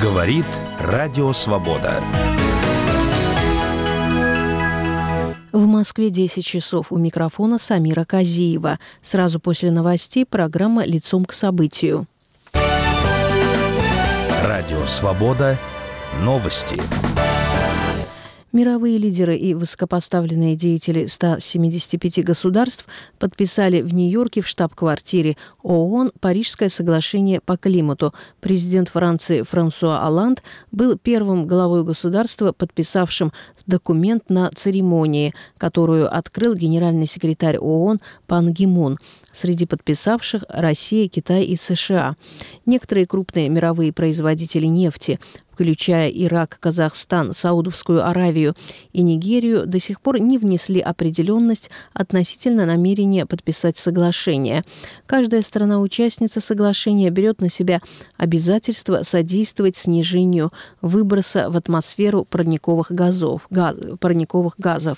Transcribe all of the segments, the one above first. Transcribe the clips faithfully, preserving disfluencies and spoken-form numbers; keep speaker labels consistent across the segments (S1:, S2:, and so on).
S1: Говорит Радио Свобода.
S2: В Москве десять часов. У микрофона Самира Казиева. Сразу после новостей программа «Лицом к событию».
S1: Радио Свобода. Новости.
S2: Мировые лидеры и высокопоставленные деятели ста семидесяти пяти государств подписали в Нью-Йорке в штаб-квартире ООН Парижское соглашение по климату. Президент Франции Франсуа Олланд был первым главой государства, подписавшим документ на церемонии, которую открыл генеральный секретарь ООН Пан Ги Мун. Среди подписавших Россия, Китай и США. Некоторые крупные мировые производители нефти, включая Ирак, Казахстан, Саудовскую Аравию и Нигерию, до сих пор не внесли определенность относительно намерения подписать соглашение. Каждая страна-участница соглашения берет на себя обязательство содействовать снижению выброса в атмосферу парниковых газов. Газ, парниковых газов.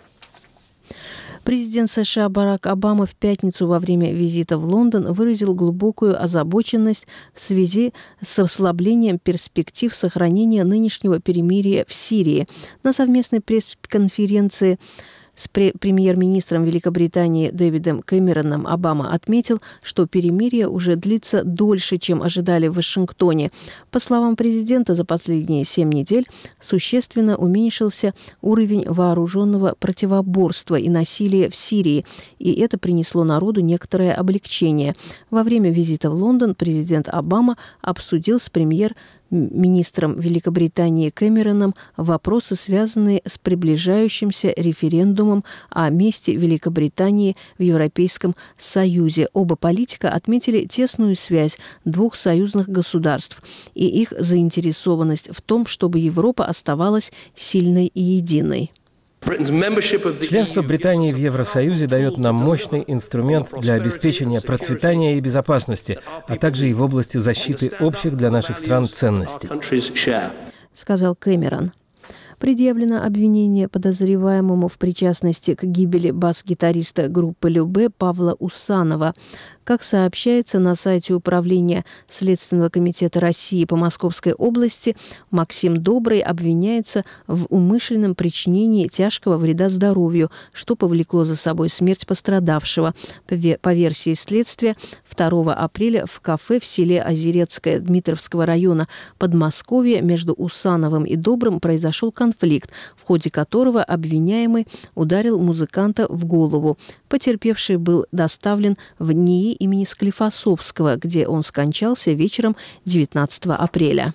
S2: Президент США Барак Обама в пятницу во время визита в Лондон выразил глубокую озабоченность в связи с ослаблением перспектив сохранения нынешнего перемирия в Сирии. На совместной пресс-конференции с премьер-министром Великобритании Дэвидом Кэмероном Обама отметил, что перемирие уже длится дольше, чем ожидали в Вашингтоне. По словам президента, за последние семь недель существенно уменьшился уровень вооруженного противоборства и насилия в Сирии, и это принесло народу некоторое облегчение. Во время визита в Лондон президент Обама обсудил с премьер-министром министром Великобритании Кэмероном вопросы, связанные с приближающимся референдумом о месте Великобритании в Европейском Союзе. Оба политика отметили тесную связь двух союзных государств и их заинтересованность в том, чтобы Европа оставалась сильной и единой.
S3: Членство Британии в Евросоюзе дает нам мощный инструмент для обеспечения процветания и безопасности, а также и в области защиты общих для наших стран ценностей,
S2: сказал Кэмерон. Предъявлено обвинение подозреваемому в причастности к гибели бас-гитариста группы Любэ Павла Усанова. Как сообщается на сайте Управления Следственного комитета России по Московской области, Максим Добрый обвиняется в умышленном причинении тяжкого вреда здоровью, что повлекло за собой смерть пострадавшего. По версии следствия, второго апреля в кафе в селе Озерецкое Дмитровского района Подмосковья между Усановым и Добрым произошел конфликт, в ходе которого обвиняемый ударил музыканта в голову. Потерпевший был доставлен в НИИ имени Склифосовского, где он скончался вечером девятнадцатого апреля.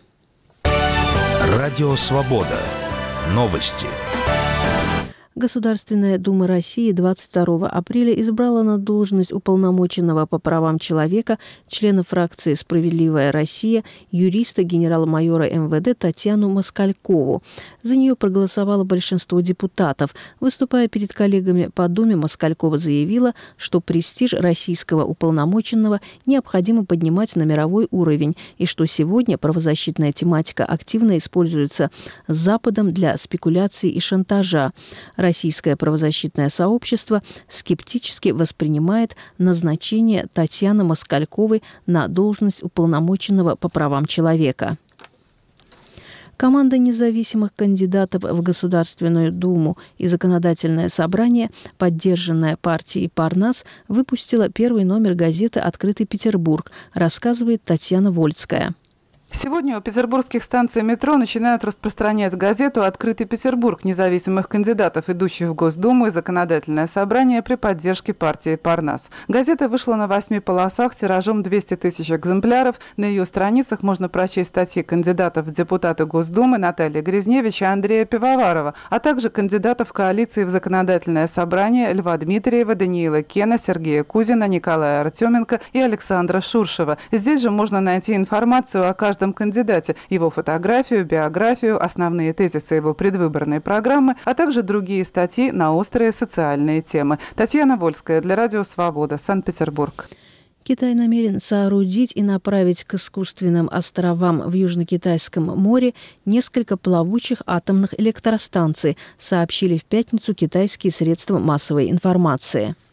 S1: Радио Свобода. Новости.
S2: Государственная Дума России двадцать второго апреля избрала на должность уполномоченного по правам человека члена фракции «Справедливая Россия» юриста генерал-майора эм вэ дэ Татьяну Москалькову. За нее проголосовало большинство депутатов. Выступая перед коллегами по Думе, Москалькова заявила, что престиж российского уполномоченного необходимо поднимать на мировой уровень и что сегодня правозащитная тематика активно используется Западом для спекуляций и шантажа. Российское правозащитное сообщество скептически воспринимает назначение Татьяны Москальковой на должность уполномоченного по правам человека. Команда независимых кандидатов в Государственную Думу и Законодательное собрание, поддержанная партией Парнас, выпустила первый номер газеты «Открытый Петербург», рассказывает Татьяна Вольцкая.
S4: Сегодня у петербургских станций метро начинают распространять газету «Открытый Петербург» независимых кандидатов, идущих в Госдуму и Законодательное собрание при поддержке партии Парнас. Газета вышла на восьми полосах тиражом двести тысяч экземпляров. На ее страницах можно прочесть статьи кандидатов в депутаты Госдумы Натальи Грязневич и Андрея Пивоварова, а также кандидатов коалиции в Законодательное собрание Льва Дмитриева, Даниила Кена, Сергея Кузина, Николая Артеменко и Александра Шуршева. Здесь же можно найти информацию о каждом кандидате, его фотографию, биографию, основные тезисы его предвыборной программы, а также другие статьи на острые социальные темы. Татьяна Вольская для Радио Свобода, Санкт-Петербург.
S2: Китай намерен соорудить и направить к искусственным островам в Южно-Китайском море несколько плавучих атомных электростанций, сообщили в пятницу китайские средства массовой информации.